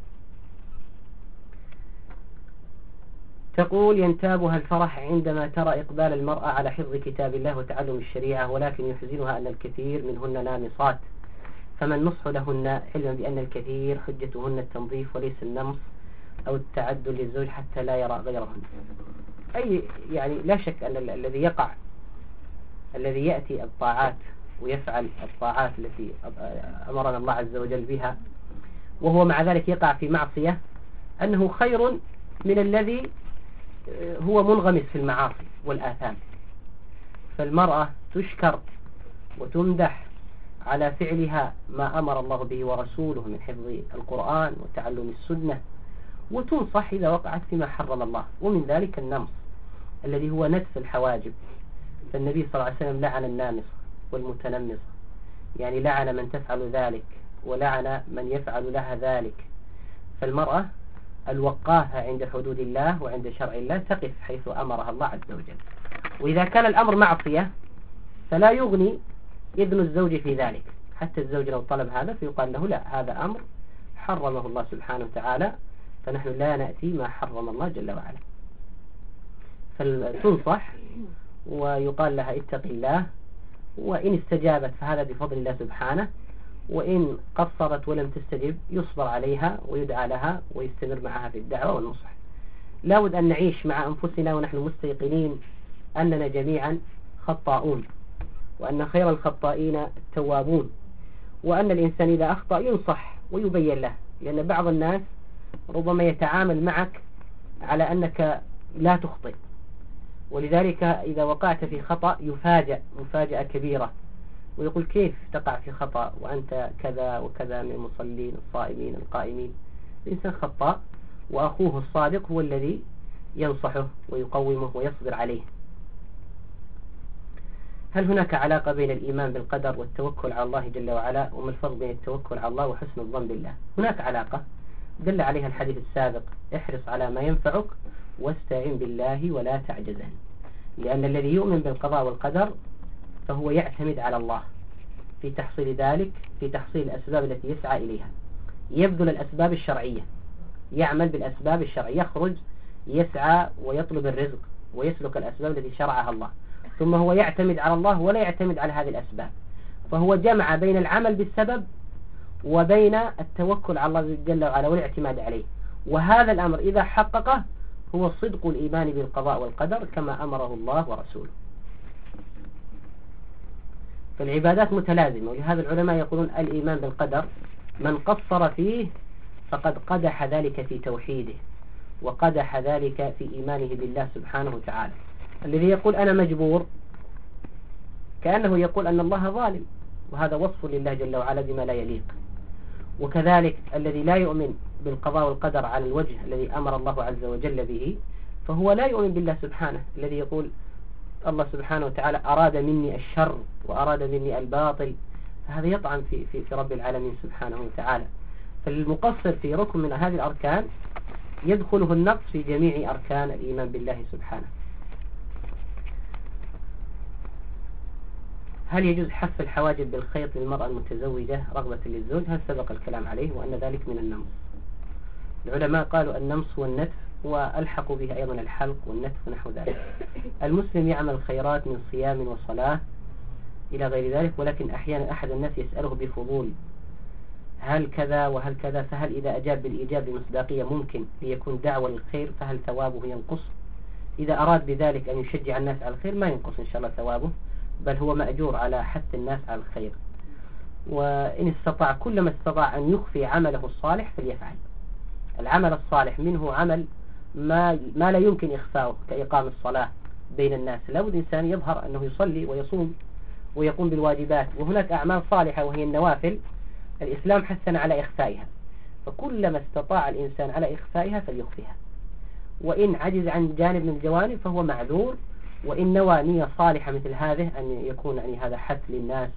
تقول ينتابها الفرح عندما ترى إقبال المرأة على حفظ كتاب الله وتعلم الشريعة، ولكن يحزنها أن الكثير منهن نامصات، فما النصح لهن علما بأن الكثير حجتهن التنظيف وليس النمص أو التعدل للزوج حتى لا يرى غيرهن. أي يعني لا شك أن الذي يقع الذي يأتي الطاعات ويفعل الطاعات التي أمرنا الله عز وجل بها وهو مع ذلك يقع في معصية أنه خير من الذي هو منغمس في المعاصي والآثام. فالمرأة تشكر وتمدح على فعلها ما أمر الله به ورسوله من حفظ القرآن وتعلم السنة، وتنصح إذا وقعت فيما حرم الله، ومن ذلك النمص الذي هو نتف الحواجب. فالنبي صلى الله عليه وسلم لعن النامصة والمتنمصة، يعني لعن من تفعل ذلك ولعن من يفعل لها ذلك. فالمرأة الوقافة عند حدود الله وعند شرع الله تقف حيث أمرها الله عز وجل. وإذا كان الأمر معصية فلا يغني إذن الزوج في ذلك، حتى الزوج لو طلب هذا فيقال له لا، هذا أمر حرمه الله سبحانه وتعالى، فنحن لا نأتي ما حرم الله جل وعلا. فتنصح ويقال لها اتق الله، وإن استجابت فهذا بفضل الله سبحانه، وإن قصرت ولم تستجب يصبر عليها ويدعى لها ويستمر معها في الدعوة والنصح. لا بد أن نعيش مع أنفسنا ونحن مستيقنين أننا جميعا خطاؤون، وأن خير الخطائين التوابون، وأن الإنسان إذا أخطأ ينصح ويبين له، لأن بعض الناس ربما يتعامل معك على أنك لا تخطئ، ولذلك إذا وقعت في خطأ يفاجأ مفاجأة كبيرة ويقول كيف تقع في خطأ وأنت كذا وكذا من المصلين الصائمين القائمين. الإنسان خطأ وأخوه الصادق هو الذي ينصحه ويقومه ويصبر عليه. هل هناك علاقة بين الإيمان بالقدر والتوكل على الله جل وعلا؟ وما الفرق بين التوكل على الله وحسن الظن بالله؟ هناك علاقة دل عليها الحديث السابق: احرص على ما ينفعك واستعن بالله ولا تعجزن. لأن الذي يؤمن بالقضاء والقدر فهو يعتمد على الله في تحصيل ذلك، في تحصيل الأسباب التي يسعى إليها، يبذل الأسباب الشرعية، يعمل بالأسباب الشرعية، يخرج يسعى ويطلب الرزق ويسلك الأسباب التي شرعها الله، ثم هو يعتمد على الله ولا يعتمد على هذه الأسباب. فهو جمع بين العمل بالسبب وبين التوكل على الله جل وعلا والاعتماد عليه. وهذا الأمر إذا حققه هو صدق الإيمان بالقضاء والقدر كما أمره الله ورسوله. فالعبادات متلازمة، ولهذا العلماء يقولون الإيمان بالقدر من قصر فيه فقد قدح ذلك في توحيده وقدح ذلك في إيمانه بالله سبحانه وتعالى. الذي يقول أنا مجبور كأنه يقول أن الله ظالم، وهذا وصف لله جل وعلا بما لا يليق. وكذلك الذي لا يؤمن بالقضاء والقدر على الوجه الذي أمر الله عز وجل به فهو لا يؤمن بالله سبحانه، الذي يقول الله سبحانه وتعالى أراد مني الشر وأراد مني الباطل، فهذا يطعن في, في, في رب العالمين سبحانه وتعالى. فالمقصر في ركن من هذه الأركان يدخله النقص في جميع أركان الإيمان بالله سبحانه. هل يجوز حف الحواجب بالخيط للمرأة المتزوجة رغبة للزوج؟ هل سبق الكلام عليه وأن ذلك من النمص. العلماء قالوا النمص والنتف، وألحقوا به أيضا الحلق والنتف ونحو ذلك. المسلم يعمل خيرات من صيام وصلاة إلى غير ذلك، ولكن أحيانا أحد الناس يسأله بفضول هل كذا وهل كذا، فهل إذا أجاب بالإيجاب بمصداقية ممكن ليكون دعوة للخير، فهل ثوابه ينقص؟ إذا أراد بذلك أن يشجع الناس على الخير ما ينقص إن شاء الله ثوابه، بل هو مأجور على حث الناس على الخير. وإن استطاع كلما استطاع أن يخفي عمله الصالح فليفعل. العمل الصالح منه عمل ما, ما لا يمكن إخفاؤه كإقام الصلاة بين الناس، لابد إنسان يظهر أنه يصلي ويصوم ويقوم بالواجبات. وهناك أعمال صالحة وهي النوافل الإسلام حثنا على إخفائها، فكلما استطاع الإنسان على إخفائها فليخفيها. وإن عجز عن جانب من الجوانب فهو معذور. وإن نوى نية صالحة مثل هذه أن يكون يعني هذا حث للناس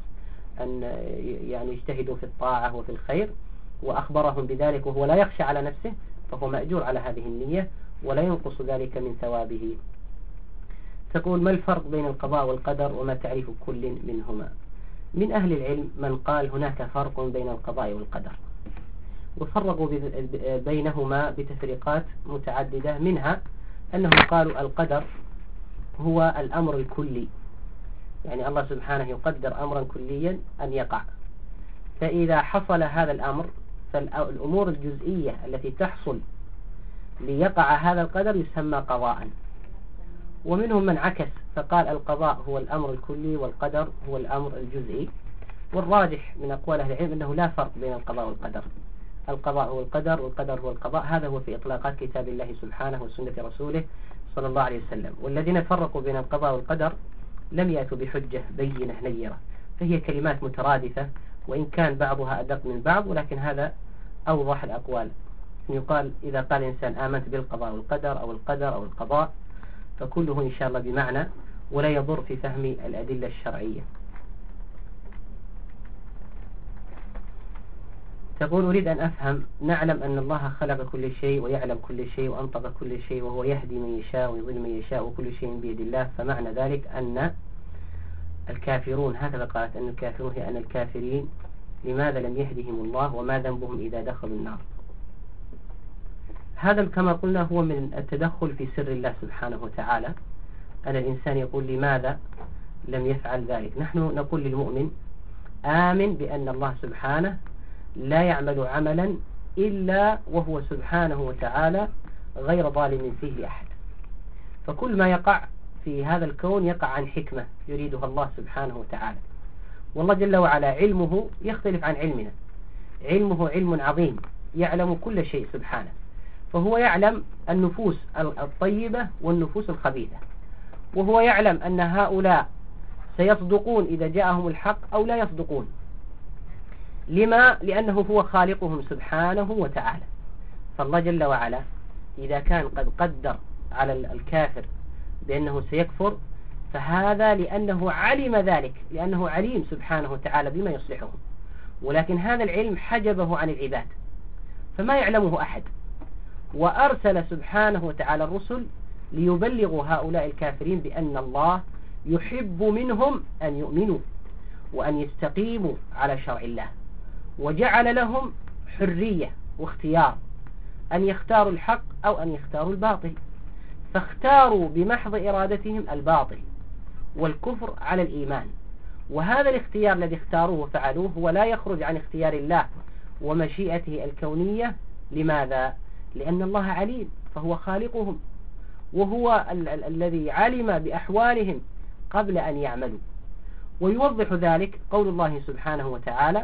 أن يعني يجتهدوا في الطاعة وفي الخير وأخبرهم بذلك وهو لا يخشى على نفسه، فهو مأجور على هذه النية ولا ينقص ذلك من ثوابه. تقول: ما الفرق بين القضاء والقدر وما تعرف كل منهما؟ من أهل العلم من قال هناك فرق بين القضاء والقدر، وفرقوا بينهما بتفريقات متعددة، منها أنهم قالوا القدر هو الأمر الكلي، يعني الله سبحانه يقدر أمرا كليا أن يقع، فإذا حصل هذا الأمر فالأمور الجزئية التي تحصل ليقع هذا القدر يسمى قضاء. ومنهم من عكس فقال القضاء هو الأمر الكلي والقدر هو الأمر الجزئي. والراجح من أقوال أهل العلم أنه لا فرق بين القضاء والقدر، القضاء هو القدر والقدر هو القضاء. هذا هو في إطلاقات كتاب الله سبحانه وسنة رسوله صلى الله عليه وسلم. والذين فرقوا بين القضاء والقدر لم يأتوا بحجة بينة نيرة، فهي كلمات مترادفة وإن كان بعضها أدق من بعض، ولكن هذا أوضح الأقوال. يقال إذا قال إنسان آمنت بالقضاء والقدر أو القدر أو القضاء فكله إن شاء الله بمعنى ولا يضر في فهم الأدلة الشرعية. تقول: أريد أن أفهم، نعلم أن الله خلق كل شيء ويعلم كل شيء وأنطق كل شيء وهو يهدي من يشاء ويضل من يشاء وكل شيء بيد الله، فمعنى ذلك أن الكافرون، هكذا قالت أن الكافرون هي أن الكافرين لماذا لم يهدهم الله وما ذنبهم إذا دخلوا النار؟ هذا كما قلنا هو من التدخل في سر الله سبحانه وتعالى، أن الإنسان يقول لماذا لم يفعل ذلك. نحن نقول للمؤمن آمن بأن الله سبحانه لا يعمل عملا إلا وهو سبحانه وتعالى غير ظالم فيه لأحد، فكل ما يقع في هذا الكون يقع عن حكمة يريدها الله سبحانه وتعالى. والله جل وعلا علمه يختلف عن علمنا، علمه علم عظيم يعلم كل شيء سبحانه، فهو يعلم النفوس الطيبة والنفوس الخبيثة، وهو يعلم أن هؤلاء سيصدقون إذا جاءهم الحق أو لا يصدقون. لما؟ لأنه هو خالقهم سبحانه وتعالى. فالله جل وعلا إذا كان قد قدر على الكافر بأنه سيكفر فهذا لأنه علم ذلك، لأنه عليم سبحانه وتعالى بما يصلحهم، ولكن هذا العلم حجبه عن العباد فما يعلمه أحد، وأرسل سبحانه وتعالى الرسل ليبلغوا هؤلاء الكافرين بأن الله يحب منهم أن يؤمنوا وأن يستقيموا على شرع الله، وجعل لهم حرية واختيار أن يختاروا الحق أو أن يختاروا الباطل، فاختاروا بمحض إرادتهم الباطل والكفر على الإيمان. وهذا الاختيار الذي اختاروه وفعلوه هو لا يخرج عن اختيار الله ومشيئته الكونية. لماذا؟ لأن الله عليم، فهو خالقهم وهو ال ال الذي علم بأحوالهم قبل أن يعملوا. ويوضح ذلك قول الله سبحانه وتعالى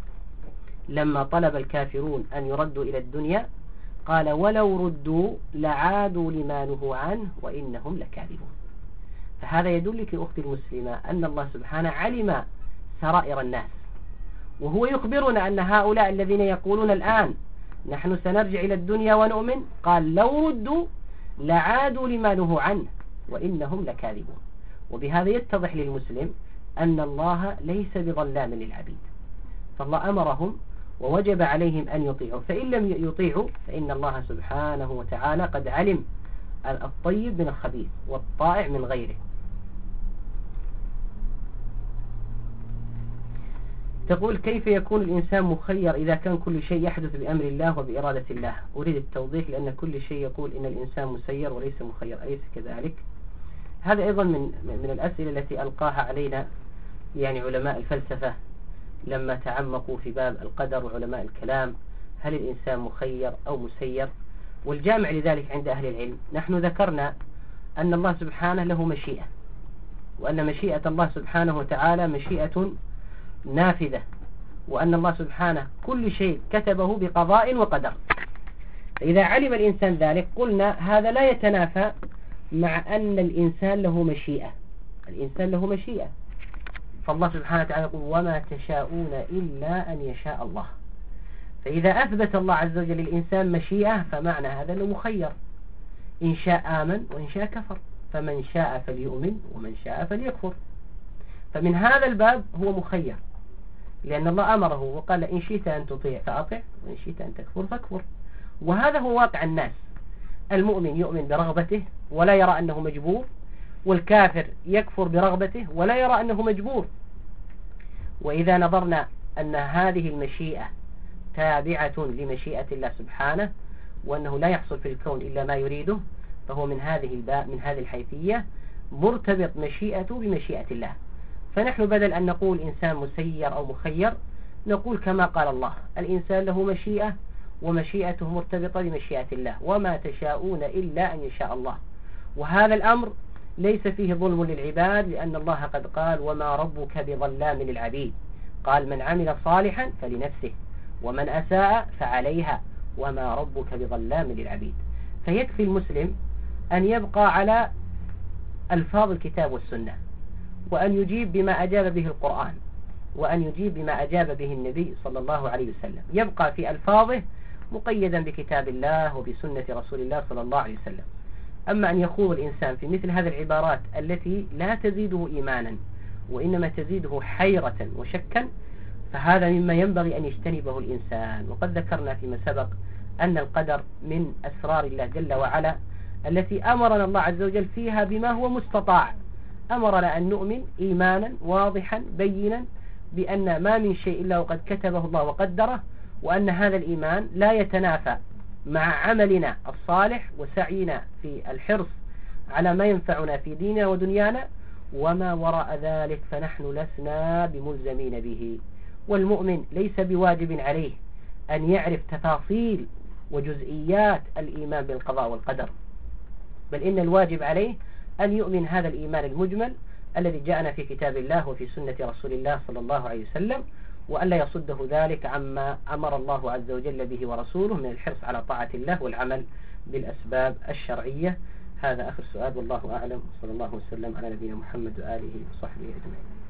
لما طلب الكافرون أن يردوا إلى الدنيا قال: ولو ردوا لعادوا لما نهوا عنه وإنهم لكاذبون. فهذا يدلك أختي المسلمة أن الله سبحانه علم سرائر الناس، وهو يخبرنا أن هؤلاء الذين يقولون الآن نحن سنرجع إلى الدنيا ونؤمن، قال: لو ردوا لعادوا لما نهوا عنه وإنهم لكاذبون. وبهذا يتضح للمسلم أن الله ليس بظلام للعبيد، فالله أمرهم ووجب عليهم أن يطيعوا، فإن لم يطيعوا فإن الله سبحانه وتعالى قد علم الطيب من الخبيث والطائع من غيره. تقول: كيف يكون الإنسان مخير إذا كان كل شيء يحدث بأمر الله وبإرادة الله؟ أريد التوضيح لأن كل شيء يقول إن الإنسان مسير وليس مخير، أليس كذلك؟ هذا أيضا من من الأسئلة التي ألقاها علينا يعني علماء الفلسفة لما تعمقوا في باب القدر، وعلماء الكلام، هل الإنسان مخير أو مسير؟ والجامع لذلك عند أهل العلم نحن ذكرنا أن الله سبحانه له مشيئة، وأن مشيئة الله سبحانه وتعالى مشيئة نافذة، وأن الله سبحانه كل شيء كتبه بقضاء وقدر. إذا علم الإنسان ذلك قلنا هذا لا يتنافى مع أن الإنسان له مشيئة، الإنسان له مشيئة، فالله سبحانه وتعالى يقول: وما تشاءون إلا أن يشاء الله. فإذا أثبت الله عز وجل للإنسان مشيئة فمعنى هذا أنه مخير، إن شاء آمن وإن شاء كفر، فمن شاء فليؤمن ومن شاء فليكفر. فمن هذا الباب هو مخير، لأن الله أمره وقال إن شئت أن تطيع فأطع وإن شئت أن تكفر فاكفر. وهذا هو واقع الناس. المؤمن يؤمن برغبته ولا يرى أنه مجبور، والكافر يكفر برغبته ولا يرى أنه مجبور. وإذا نظرنا أن هذه المشيئة تابعة لمشيئة الله سبحانه، وأنه لا يحصل في الكون إلا ما يريده، فهو من هذه الباء من هذه الحيثية مرتبط مشيئته بمشيئة الله. فنحن بدل أن نقول إنسان مسير أو مخير، نقول كما قال الله: الإنسان له مشيئة ومشيئته مرتبطة بمشيئة الله، وما تشاءون إلا أن يشاء الله. وهذا الأمر ليس فيه ظلم للعباد، لأن الله قد قال: وما ربك بظلام للعبيد. قال: من عمل صالحا فلنفسه ومن أساء فعليها وما ربك بظلام للعبيد. فيكفي المسلم أن يبقى على ألفاظ الكتاب والسنة، وأن يجيب بما أجاب به القرآن، وأن يجيب بما أجاب به النبي صلى الله عليه وسلم، يبقى في ألفاظه مقيدا بكتاب الله وبسنة رسول الله صلى الله عليه وسلم. أما أن يخوض الإنسان في مثل هذه العبارات التي لا تزيده إيمانا وإنما تزيده حيرة وشكا، فهذا مما ينبغي أن يجتنبه الإنسان. وقد ذكرنا فيما سبق أن القدر من أسرار الله جل وعلا التي أمرنا الله عز وجل فيها بما هو مستطاع. أمرنا أن نؤمن إيمانا واضحا بينا بأن ما من شيء إلا وقد كتبه الله وقدره، وأن هذا الإيمان لا يتنافى مع عملنا الصالح وسعينا في الحرص على ما ينفعنا في ديننا ودنيانا، وما وراء ذلك فنحن لسنا بملزمين به. والمؤمن ليس بواجب عليه أن يعرف تفاصيل وجزئيات الإيمان بالقضاء والقدر، بل إن الواجب عليه أن يؤمن هذا الإيمان المجمل الذي جاءنا في كتاب الله وفي سنة رسول الله صلى الله عليه وسلم، وألا يصده ذلك عما أمر الله عز وجل به ورسوله من الحرص على طاعة الله والعمل بالأسباب الشرعية. هذا آخر سؤال، والله أعلم، صلى الله وسلم على نبينا محمد وآله وصحبه أجمعين.